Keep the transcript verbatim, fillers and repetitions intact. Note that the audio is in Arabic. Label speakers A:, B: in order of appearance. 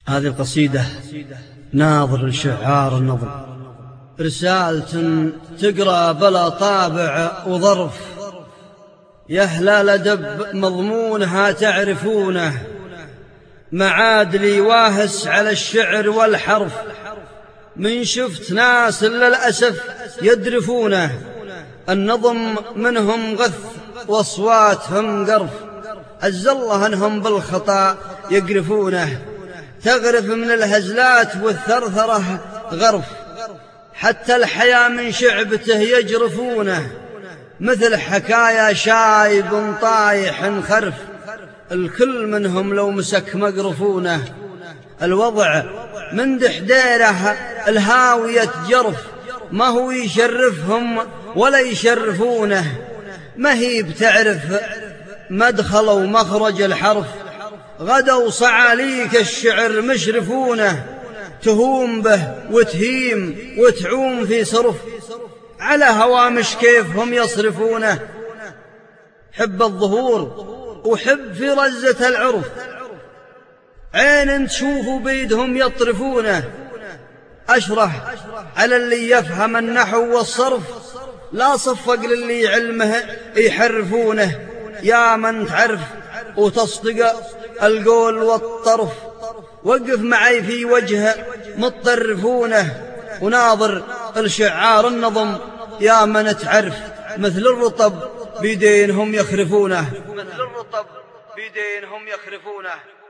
A: هذه القصيدة ناظر لشعار النظم، رسالة تقرأ بلا طابع وظرف، يا هلال أدب مضمونها تعرفونه، معادلي واهس على الشعر والحرف، من شفت ناس للأسف يدرفونه، النظم منهم غث واصواتهم قرف، عز الله أنهم بالخطأ يقرفونه، تغرف من الهزلات والثرثرة غرف، حتى الحياة من شعبته يجرفونه، مثل حكايا شايب طايح خرف، الكل منهم لو مسك مقرفونه، الوضع من دحديره الهاوية جرف، ما هو يشرفهم ولا يشرفونه، ما هي بتعرف مدخل ومخرج الحرف، غدوا صعاليك الشعر مشرفونه، تهوم به وتهيم وتعوم في صرف، على هوامش كيف هم يصرفونه، حب الظهور وحب في رزة العرف، عين تشوفوا بيدهم يطرفونه، أشرح على اللي يفهم النحو والصرف، لا صفق للي علمه يحرفونه، يا من تعرف وتصدق القول والطرف، وقف معي في وجه متطرفونه، وناظر الشعار النظم يا من تعرف، مثل الرطب بيدينهم يخرفونه، مثل الرطب بيدينهم يخرفونه.